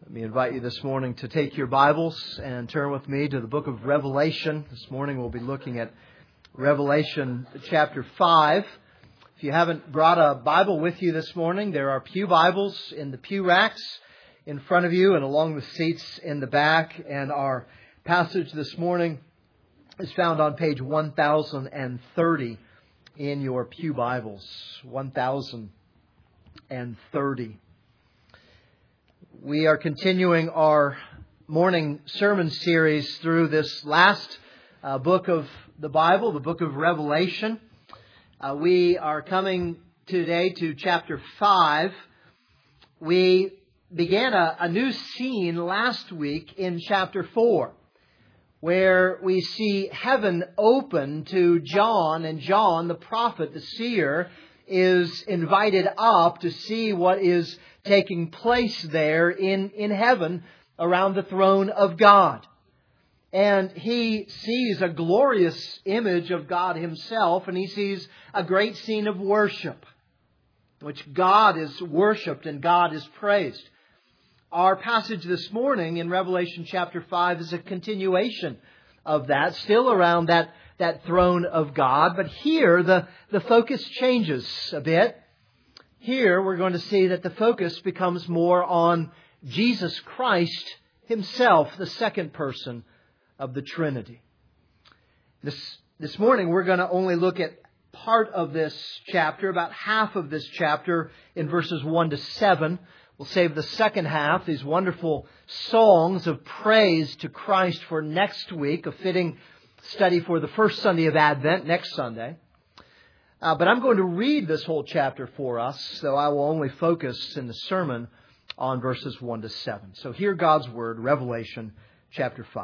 Let me invite you this morning to take your Bibles and turn with me to the book of Revelation. This morning we'll be looking at Revelation chapter 5. If you haven't brought a Bible with you this morning, there are pew Bibles in the pew racks in front of you and along the seats in the back. And our passage this morning is found on page 1030 in your pew Bibles. 1030. We are continuing our morning sermon series through this last book of the Bible, the book of Revelation. We are coming today to chapter 5. We began a new scene last week in chapter 4, where we see heaven open to John, and John, the prophet, the seer, is invited up to see what is taking place there in heaven around the throne of God. And he sees a glorious image of God Himself, and he sees a great scene of worship, which God is worshipped and God is praised. Our passage this morning in Revelation chapter 5 is a continuation of that, still around that throne of God. But here the focus changes a bit. Here we're going to see that the focus becomes more on Jesus Christ Himself, the second person of the Trinity. This morning we're going to only look at part of this chapter, about half of this chapter in verses 1 to 7. We'll save the second half, these wonderful songs of praise to Christ, for next week, a fitting study for the first Sunday of Advent, next Sunday. But I'm going to read this whole chapter for us, so I will only focus in the sermon on verses 1 to 7. So hear God's Word, Revelation chapter 5.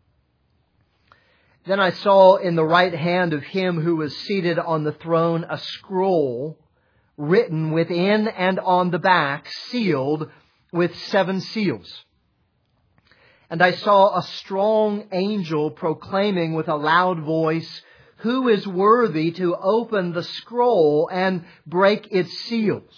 Then I saw in the right hand of Him who was seated on the throne a scroll written within and on the back, sealed with 7 seals. And I saw a strong angel proclaiming with a loud voice, "Who is worthy to open the scroll and break its seals?"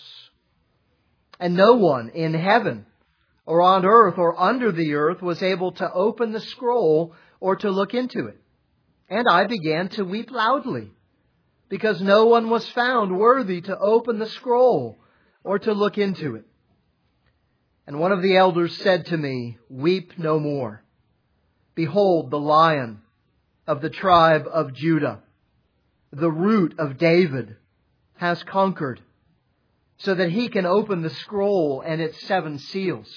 And no one in heaven or on earth or under the earth was able to open the scroll or to look into it. And I began to weep loudly, because no one was found worthy to open the scroll or to look into it. And one of the elders said to me, "Weep no more. Behold, the Lion of the tribe of Judah, the Root of David, has conquered, so that He can open the scroll and its 7 seals."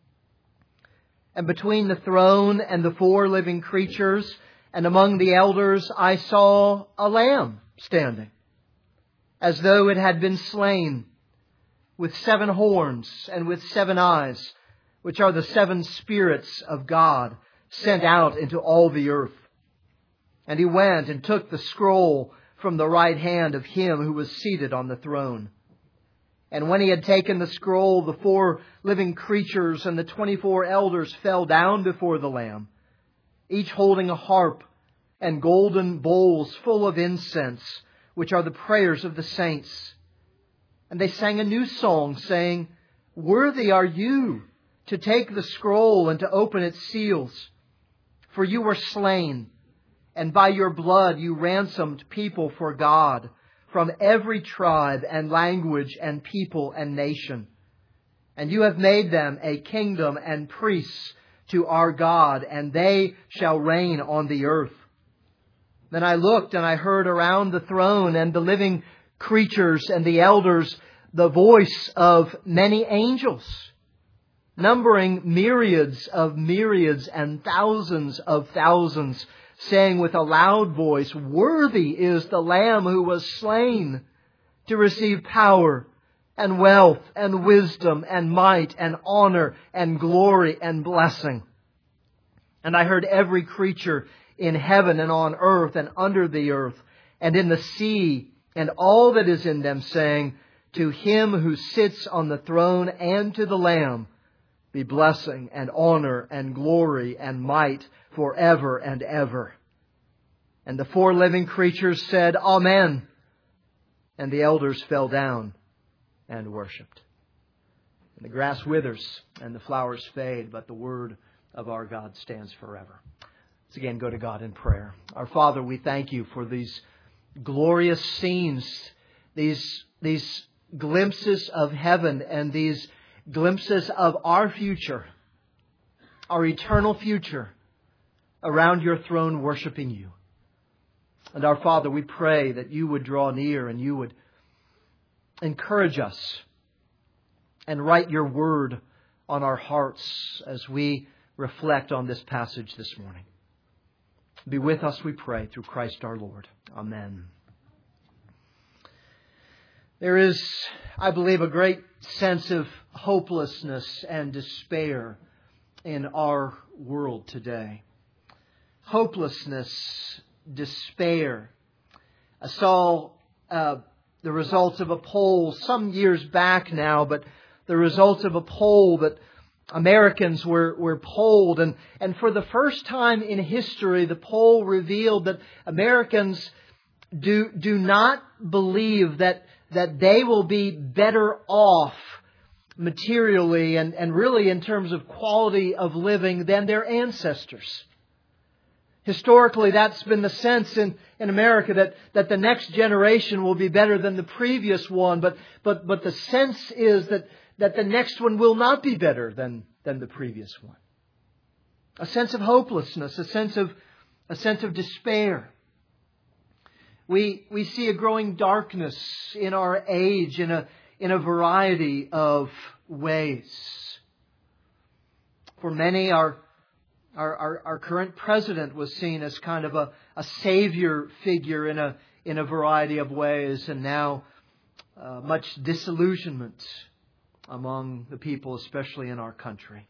And between the throne and the 4 living creatures and among the elders, I saw a lamb standing, as though it had been slain, with 7 horns and with 7 eyes, which are the 7 spirits of God sent out into all the earth. And He went and took the scroll from the right hand of Him who was seated on the throne. And when He had taken the scroll, the 4 living creatures and the 24 elders fell down before the Lamb, each holding a harp and golden bowls full of incense, which are the prayers of the saints. And they sang a new song, saying, "Worthy are You to take the scroll and to open its seals. For You were slain, and by Your blood You ransomed people for God from every tribe and language and people and nation. And You have made them a kingdom and priests to our God, and they shall reign on the earth." Then I looked, and I heard around the throne and the living creatures and the elders the voice of many angels, numbering myriads of myriads and thousands of thousands, saying with a loud voice, "Worthy is the Lamb who was slain to receive power and wealth and wisdom and might and honor and glory and blessing." And I heard every creature in heaven and on earth and under the earth and in the sea and all that is in them, saying, "To Him who sits on the throne and to the Lamb be blessing and honor and glory and might forever and ever." And the 4 living creatures said, "Amen." And the elders fell down and worshipped. And the grass withers and the flowers fade, but the word of our God stands forever. Let's again go to God in prayer. Our Father, we thank you for these glorious scenes, these glimpses of heaven and these glimpses of our future, our eternal future, around your throne worshiping you. And our Father, we pray that you would draw near and you would encourage us and write your word on our hearts as we reflect on this passage this morning. Be with us, we pray, through Christ our Lord. Amen. There is, I believe, a great sense of hopelessness and despair in our world today. Hopelessness, despair. I saw the results of a poll some years back now, but the results of a poll that Americans were polled. And for the first time in history, the poll revealed that Americans do not believe that they will be better off materially and really in terms of quality of living than their ancestors. Historically, that's been the sense in America that the next generation will be better than the previous one, but the sense is that the next one will not be better than the previous one. A sense of hopelessness, a sense of despair. We see a growing darkness in our age in a variety of ways. For many, our current president was seen as kind of a savior figure in a variety of ways, and now much disillusionment among the people, especially in our country.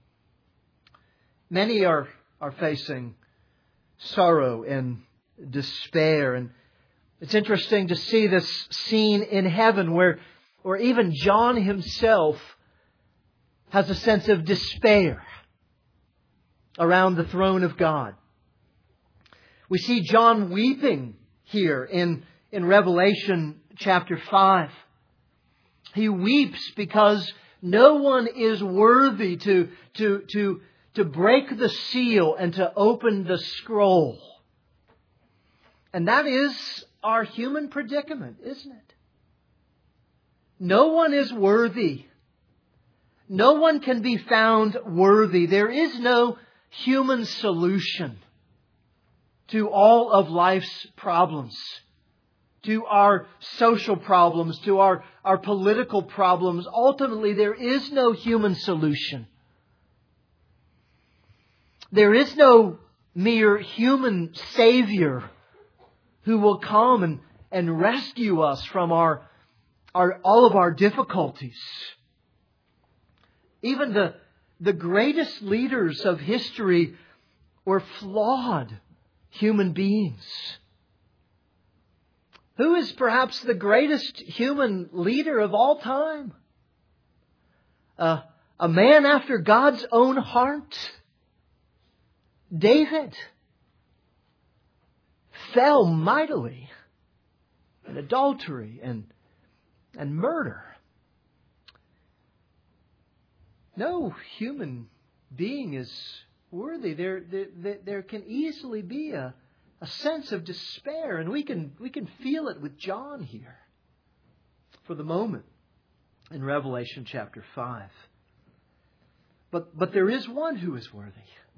Many are facing sorrow and despair, and it's interesting to see this scene in heaven where even John himself has a sense of despair around the throne of God. We see John weeping here in Revelation chapter 5. He weeps because no one is worthy to break the seal and to open the scroll. And that is our human predicament, isn't it? No one is worthy. No one can be found worthy. There is no human solution to all of life's problems, to our social problems, to our political problems. Ultimately, there is no human solution. There is no mere human Savior who will come and rescue us from all of our difficulties. Even the greatest leaders of history were flawed human beings. Who is perhaps the greatest human leader of all time? A man after God's own heart. David fell mightily in adultery and murder. No human being is worthy. There can easily be a sense of despair, and we can feel it with John here for the moment in Revelation chapter 5. But there is one who is worthy.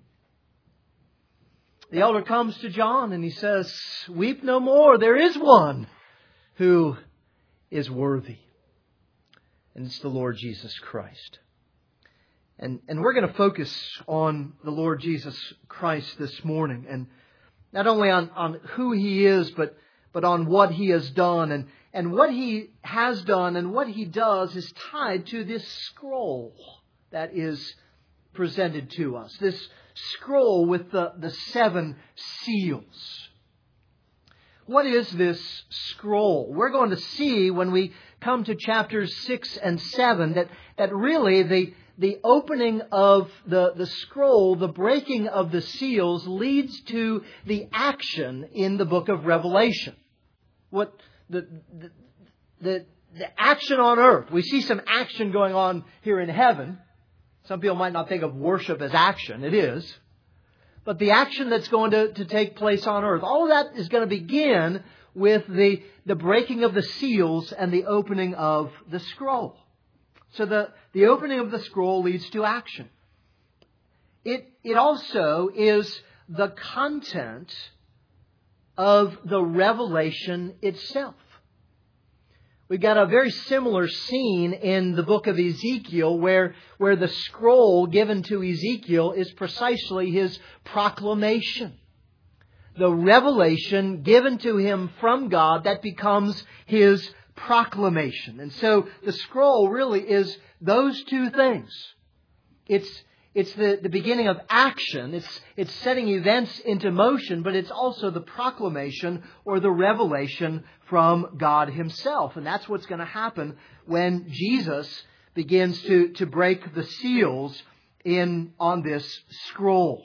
The elder comes to John and he says, "Weep no more. There is one who is worthy." And it's the Lord Jesus Christ. And we're going to focus on the Lord Jesus Christ this morning. And not only on who He is, but on what He has done. And what He has done and what He does is tied to this scroll that is presented to us. This scroll with the 7 seals. What is this scroll? We're going to see when we come to chapters 6 and 7 that really the opening of the scroll, the breaking of the seals, leads to the action in the book of Revelation. What the action on earth. We see some action going on here in heaven. Some people might not think of worship as action. It is. But the action that's going to take place on earth, all of that is going to begin with the breaking of the seals and the opening of the scroll. So the opening of the scroll leads to action. It also is the content of the revelation itself. We've got a very similar scene in the book of Ezekiel where the scroll given to Ezekiel is precisely his proclamation. The revelation given to him from God that becomes his proclamation. And so the scroll really is those two things. It's the beginning of action. It's setting events into motion, but it's also the proclamation or the revelation from God Himself. And that's what's going to happen when Jesus begins to break the seals on this scroll.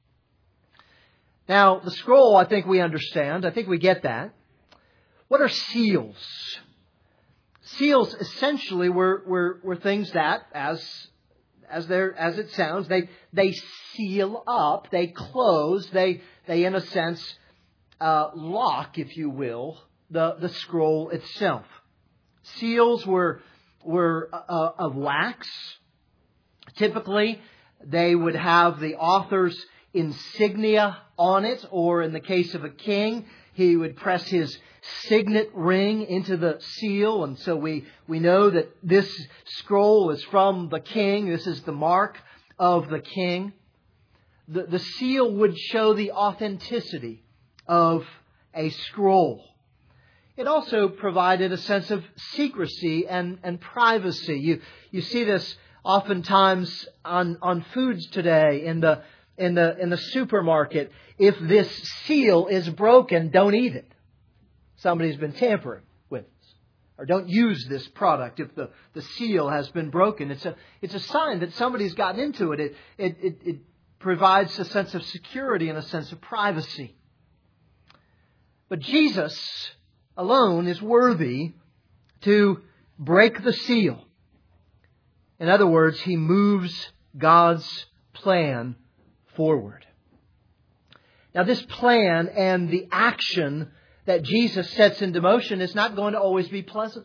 Now, the scroll, I think we understand. I think we get that. What are seals? Seals essentially were things that, as it sounds, they seal up, they close, they in a sense lock, if you will, the scroll itself. Seals were of wax. Typically, they would have the author's insignia on it, or in the case of a king, he would press his signet ring into the seal, and so we know that this scroll is from the king. This is the mark of the king. The seal would show the authenticity of a scroll. It also provided a sense of secrecy and privacy. You see this oftentimes on foods today in the supermarket. If this seal is broken, don't eat it. Somebody's been tampering with it. Or don't use this product if the seal has been broken. It's a sign that somebody's gotten into it. It provides a sense of security and a sense of privacy. But Jesus alone is worthy to break the seal. In other words, He moves God's plan forward. Now, this plan and the action that Jesus sets into motion is not going to always be pleasant.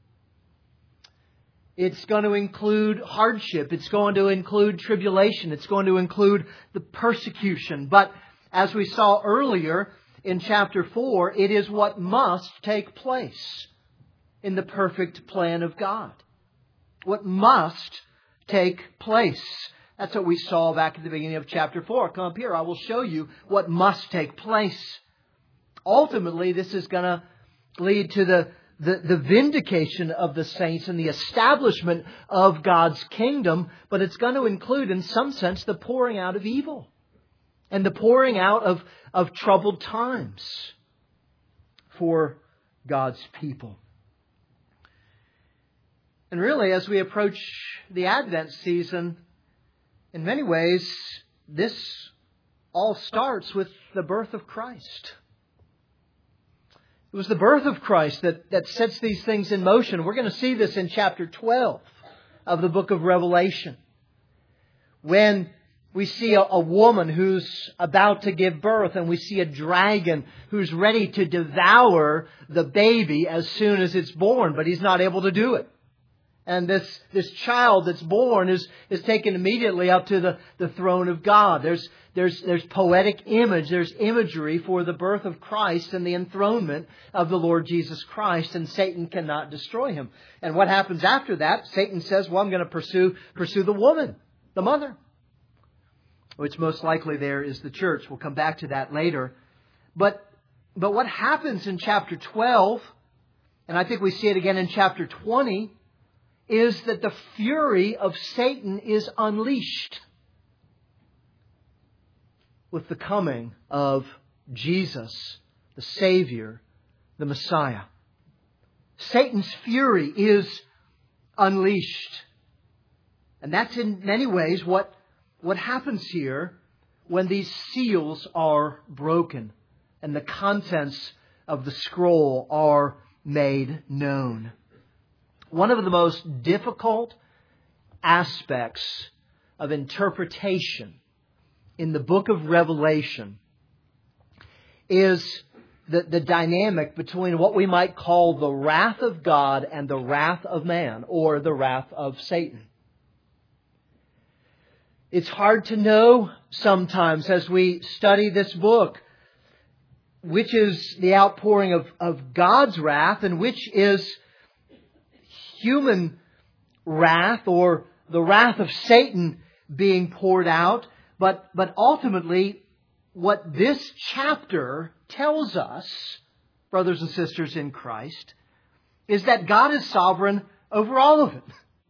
It's going to include hardship. It's going to include tribulation. It's going to include the persecution. But as we saw earlier in chapter 4, it is what must take place in the perfect plan of God. What must take place. That's what we saw back at the beginning of chapter 4. Come up here, I will show you what must take place. Ultimately, this is going to lead to the vindication of the saints and the establishment of God's kingdom, but it's going to include, in some sense, the pouring out of evil and the pouring out of troubled times for God's people. And really, as we approach the Advent season, in many ways, this all starts with the birth of Christ. It was the birth of Christ that sets these things in motion. We're going to see this in chapter 12 of the book of Revelation, when we see a woman who's about to give birth, and we see a dragon who's ready to devour the baby as soon as it's born, but he's not able to do it. And this child that's born is taken immediately up to the throne of God. There's poetic image, there's imagery for the birth of Christ and the enthronement of the Lord Jesus Christ, and Satan cannot destroy him. And what happens after that? Satan says, well, I'm going to pursue the woman, the mother, which most likely there is the church. We'll come back to that later. But what happens in chapter 12, and I think we see it again in chapter 20, is that the fury of Satan is unleashed with the coming of Jesus, the Savior, the Messiah. Satan's fury is unleashed. And that's in many ways what happens here when these seals are broken and the contents of the scroll are made known. One of the most difficult aspects of interpretation in the book of Revelation is the dynamic between what we might call the wrath of God and the wrath of man, or the wrath of Satan. It's hard to know sometimes as we study this book which is the outpouring of God's wrath and which is human wrath or the wrath of Satan being poured out. But ultimately, what this chapter tells us, brothers and sisters in Christ, is that God is sovereign over all of it.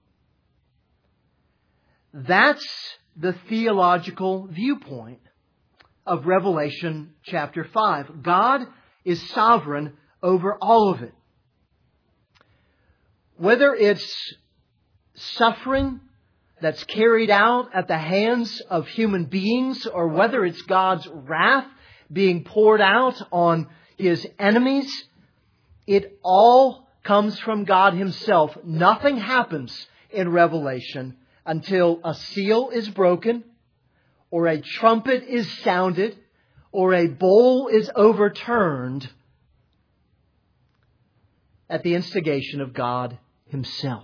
That's the theological viewpoint of Revelation chapter 5. God is sovereign over all of it. Whether it's suffering that's carried out at the hands of human beings, or whether it's God's wrath being poured out on His enemies, it all comes from God Himself. Nothing happens in Revelation until a seal is broken, or a trumpet is sounded, or a bowl is overturned at the instigation of God Himself.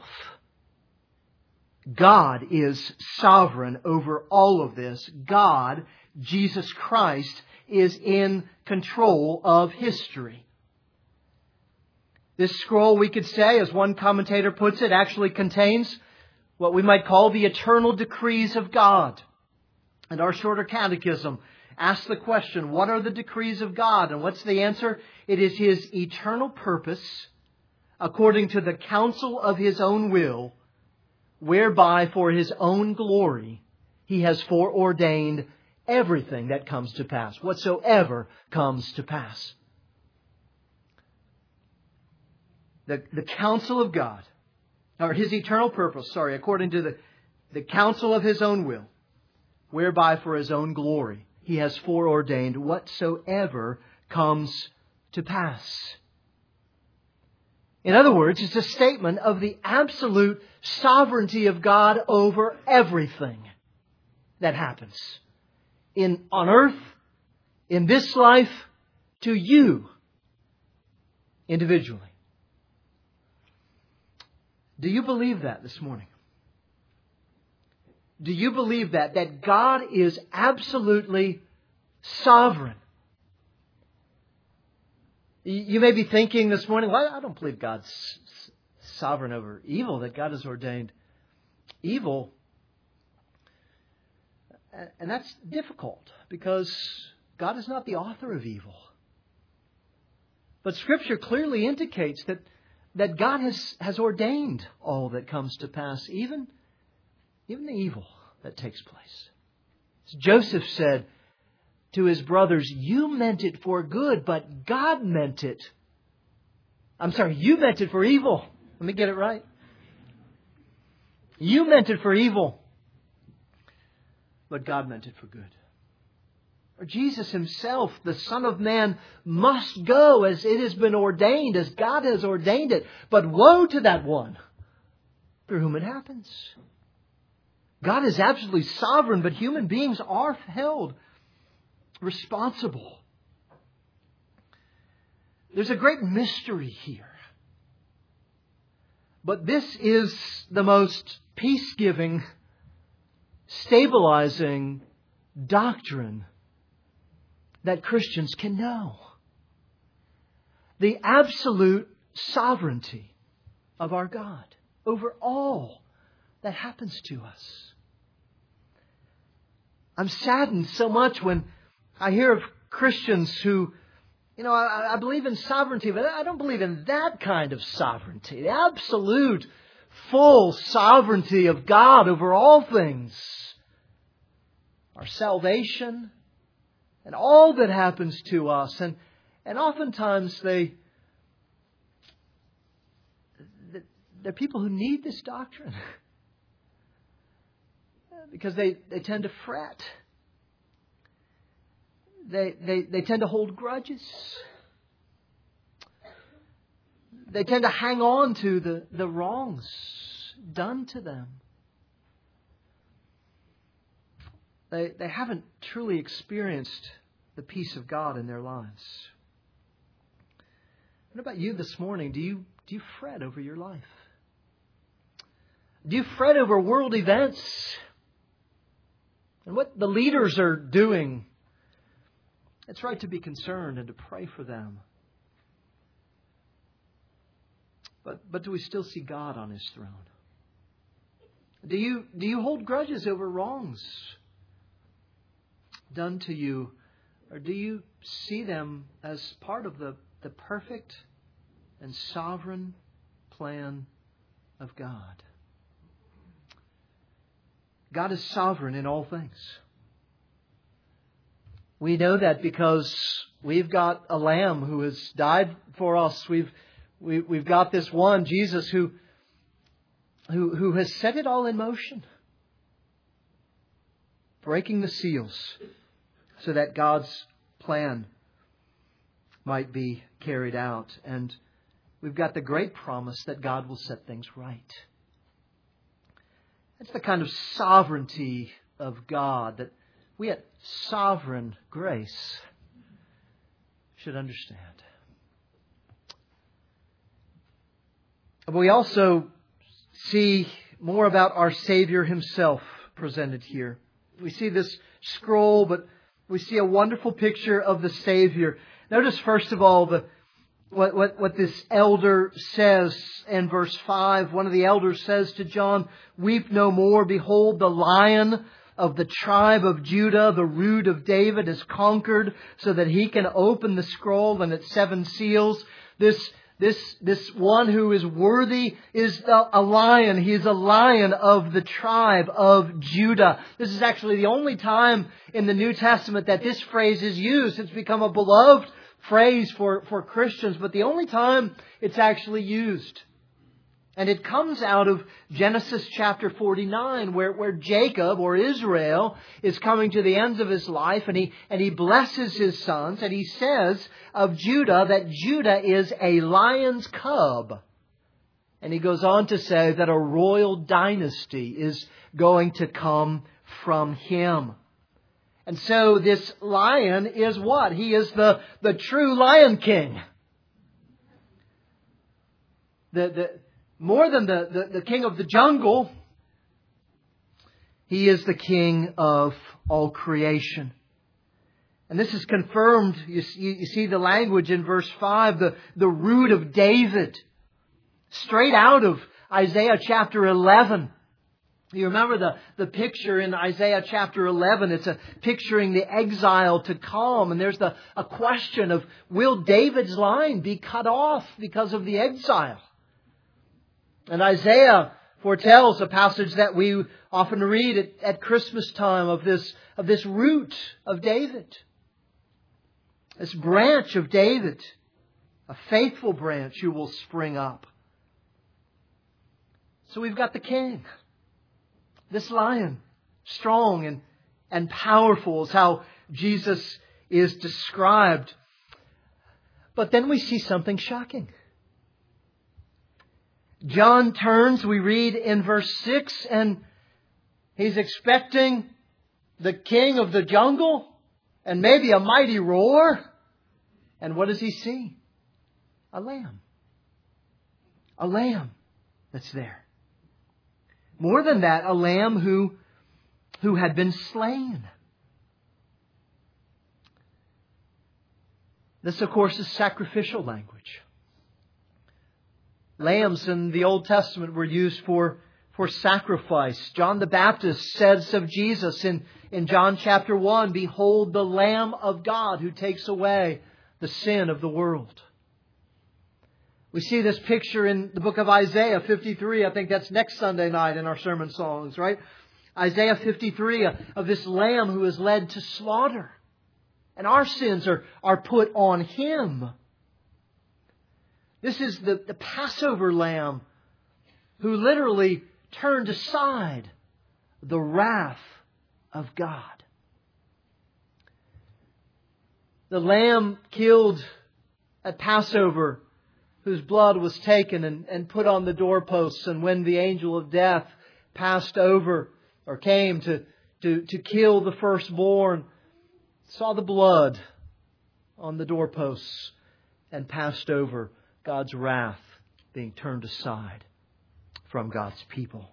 God is sovereign over all of this. God, Jesus Christ, is in control of history. This scroll, we could say, as one commentator puts it, actually contains what we might call the eternal decrees of God. And our shorter catechism asks the question, what are the decrees of God? And what's the answer? It is His eternal purpose, according to the counsel of His own will, whereby for His own glory He has foreordained everything that comes to pass, whatsoever comes to pass. The counsel of God, or His eternal purpose, according to the counsel of His own will, whereby for His own glory He has foreordained whatsoever comes to pass. In other words, it's a statement of the absolute sovereignty of God over everything that happens on earth, in this life, to you individually. Do you believe that this morning? Do you believe that God is absolutely sovereign? You may be thinking this morning, well, I don't believe God's sovereign over evil, that God has ordained evil. And that's difficult because God is not the author of evil. But Scripture clearly indicates that God has ordained all that comes to pass, even the evil that takes place. As Joseph said to his brothers, you meant it for good, but God meant it. You meant it for evil. Let me get it right. You meant it for evil, but God meant it for good. Or Jesus Himself, the Son of Man, must go as it has been ordained, as God has ordained it. But woe to that one through whom it happens. God is absolutely sovereign, but human beings are held responsible. There's a great mystery here. But this is the most peace-giving, stabilizing doctrine that Christians can know. The absolute sovereignty of our God over all that happens to us. I'm saddened so much when I hear of Christians who, I believe in sovereignty, but I don't believe in that kind of sovereignty. The absolute, full sovereignty of God over all things. Our salvation and all that happens to us. And oftentimes they're people who need this doctrine. Because they tend to fret. They tend to hold grudges. they tend to hang on to the wrongs done to them. They haven't truly experienced the peace of God in their lives. What about you this morning? Do you fret over your life? Do you fret over world events and what the leaders are doing? It's right to be concerned and to pray for them. But do we still see God on His throne? Do you hold grudges over wrongs done to you? Or do you see them as part of the perfect and sovereign plan of God? God is sovereign in all things. We know that because we've got a Lamb who has died for us. We've got this one, Jesus, who has set it all in motion, breaking the seals so that God's plan might be carried out. And we've got the great promise that God will set things right. That's the kind of sovereignty of God that we at Sovereign Grace should understand. But we also see more about our Savior Himself presented here. We see this scroll, but we see a wonderful picture of the Savior. Notice first of all what this elder says in verse 5. One of the elders says to John, "Weep no more. Behold, the Lion of the tribe of Judah, the Root of David, is conquered so that He can open the scroll and its 7 seals." This one who is worthy is a lion. He is a lion of the tribe of Judah. This is actually the only time in the New Testament that this phrase is used. It's become a beloved phrase for Christians, but the only time it's actually used. And it comes out of Genesis chapter 49, where Jacob, or Israel, is coming to the ends of his life, and he blesses his sons, and he says of Judah that Judah is a lion's cub. And he goes on to say that a royal dynasty is going to come from him. And so this lion is what? He is the true Lion King. More than the king of the jungle, He is the king of all creation. And this is confirmed. You see the language in verse 5, the root of David, straight out of Isaiah chapter 11. You remember the picture in Isaiah chapter 11. It's picturing the exile to come. And there's a question of, will David's line be cut off because of the exile? And Isaiah foretells a passage that we often read at Christmas time of this root of David. This branch of David, a faithful branch who will spring up. So we've got the King. This lion, strong and powerful is how Jesus is described. But then we see something shocking. John turns, we read in verse 6, and he's expecting the king of the jungle and maybe a mighty roar. And what does he see? A lamb. A lamb that's there. More than that, a lamb who had been slain. This, of course, is sacrificial language. Lambs in the Old Testament were used for sacrifice. John the Baptist says of Jesus in John chapter 1, "Behold the Lamb of God who takes away the sin of the world." We see this picture in the book of Isaiah 53. I think that's next Sunday night in our sermon songs, right? Isaiah 53 of this lamb who is led to slaughter. And our sins are put on Him. This is the Passover lamb who literally turned aside the wrath of God. The lamb killed at Passover whose blood was taken and put on the doorposts. And when the angel of death passed over or came to kill the firstborn, saw the blood on the doorposts and passed over, God's wrath being turned aside from God's people.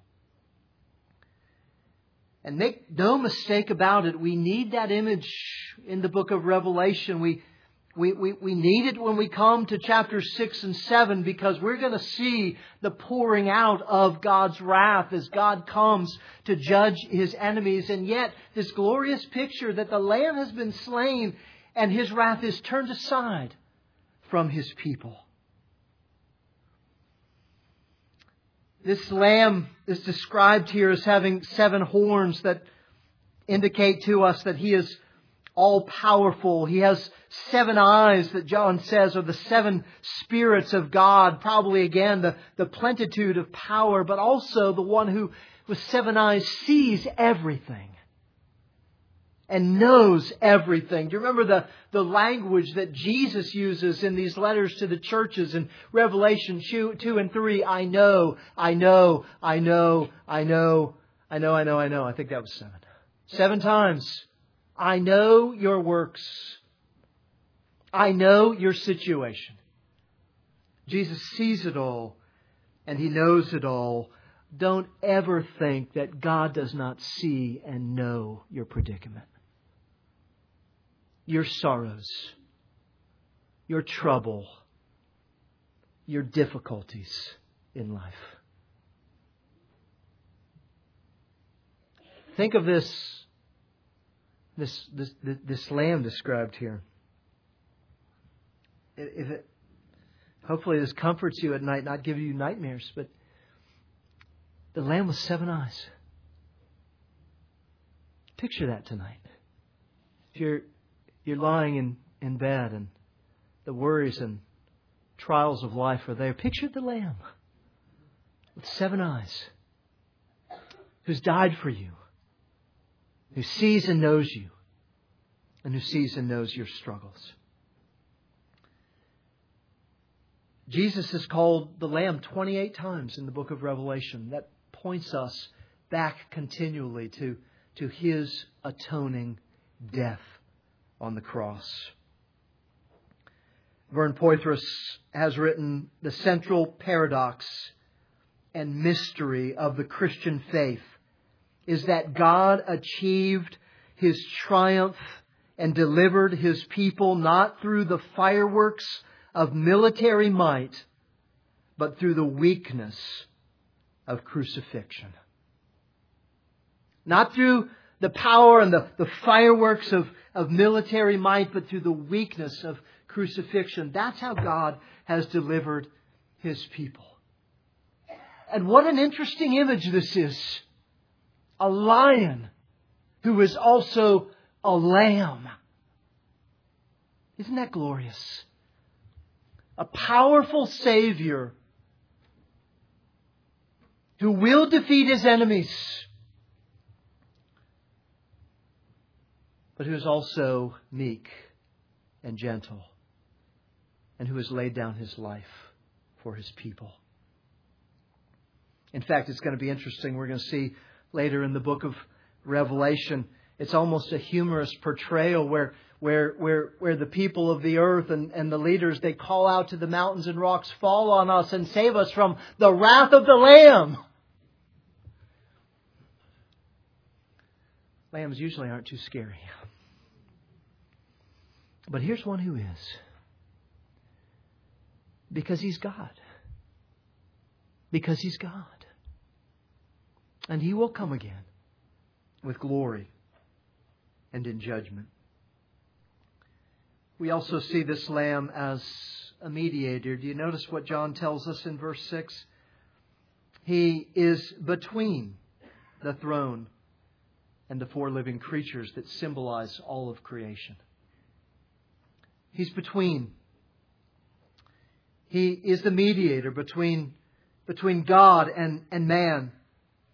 And make no mistake about it, we need that image in the book of Revelation. We need it when we come to chapters 6 and 7, because we're going to see the pouring out of God's wrath as God comes to judge His enemies. And yet, this glorious picture that the Lamb has been slain and His wrath is turned aside from His people. This Lamb is described here as having 7 horns that indicate to us that He is all-powerful. He has 7 eyes that John says are the 7 spirits of God. Probably again the plenitude of power, but also the one who with 7 eyes sees everything and knows everything. Do you remember the language that Jesus uses in these letters to the churches in Revelation 2 and 3? I know. I think that was 7. 7 times. I know your works. I know your situation. Jesus sees it all and He knows it all. Don't ever think that God does not see and know your predicament, your sorrows, your trouble, your difficulties in life. Think of this lamb described here. Hopefully this comforts you at night, not give you nightmares, but the lamb with 7 eyes. Picture that tonight. If you're lying in bed and the worries and trials of life are there, picture the lamb with 7 eyes who's died for you, who sees and knows you, and who sees and knows your struggles. Jesus is called the Lamb 28 times in the book of Revelation. That points us back continually to His atoning death on the cross. Vern Poythress has written, the central paradox and mystery of the Christian faith is that God achieved His triumph and delivered His people not through the fireworks of military might, but through the weakness of crucifixion. Not through the power and the fireworks of military might, but through the weakness of crucifixion. That's how God has delivered His people. And what an interesting image this is. A lion who is also a lamb. Isn't that glorious? A powerful Savior who will defeat His enemies, but who is also meek and gentle, and who has laid down His life for His people. In fact, it's going to be interesting. We're going to see later in the book of Revelation, it's almost a humorous portrayal where the people of the earth and the leaders, they call out to the mountains and rocks, fall on us and save us from the wrath of the Lamb. Lambs usually aren't too scary. But here's one who is. Because He's God. Because He's God. And He will come again with glory and in judgment. We also see this Lamb as a mediator. Do you notice what John tells us in verse 6? He is between the throne and the 4 living creatures that symbolize all of creation. He's between. He is the mediator between God and man.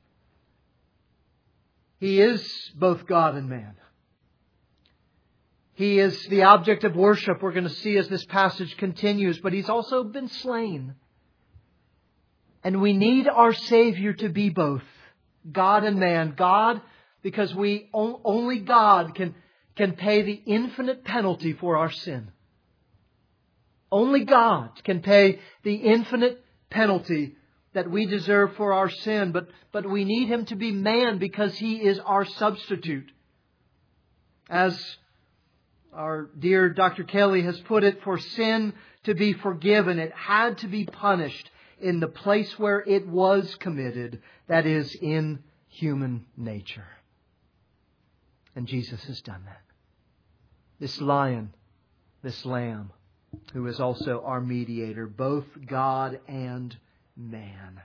He is both God and man. He is the object of worship, we're going to see as this passage continues, but He's also been slain. And we need our Savior to be both God and man. God, because only God can pay the infinite penalty for our sin. Only God can pay the infinite penalty that we deserve for our sin. But we need Him to be man because He is our substitute. As our dear Dr. Kelly has put it, for sin to be forgiven, it had to be punished in the place where it was committed, that is, in human nature. And Jesus has done that. This Lion, this Lamb, who is also our mediator, both God and man.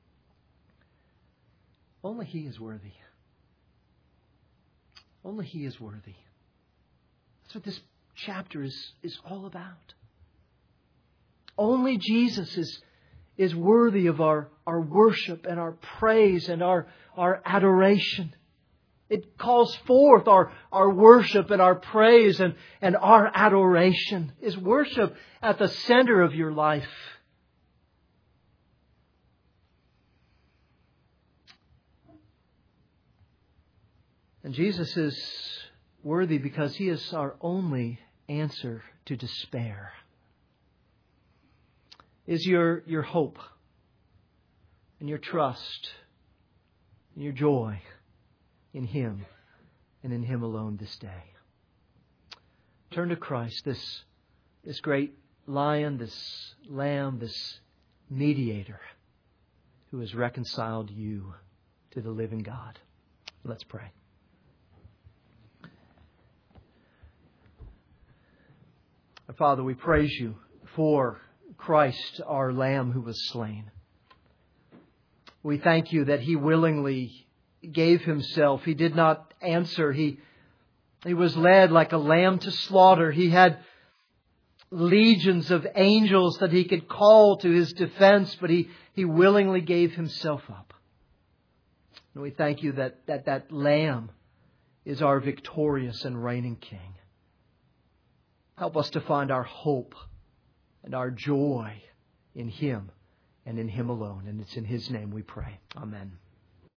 Only He is worthy. Only He is worthy. That's what this chapter is all about. Only Jesus is worthy of our worship and our praise and our adoration. It calls forth our worship and our praise and our adoration. Is worship at the center of your life? And Jesus is worthy because He is our only answer to despair. Is your hope and your trust and your joy in Him and in Him alone this day? Turn to Christ, this great Lion, this Lamb, this mediator who has reconciled you to the living God. Let's pray. Our Father, we praise You for Christ, our Lamb who was slain. We thank You that He willingly gave Himself. He did not answer. He was led like a lamb to slaughter. He had legions of angels that He could call to His defense, but He willingly gave Himself up. And we thank You that Lamb is our victorious and reigning King. Help us to find our hope and our joy in Him and in Him alone. And it's in His name we pray. Amen.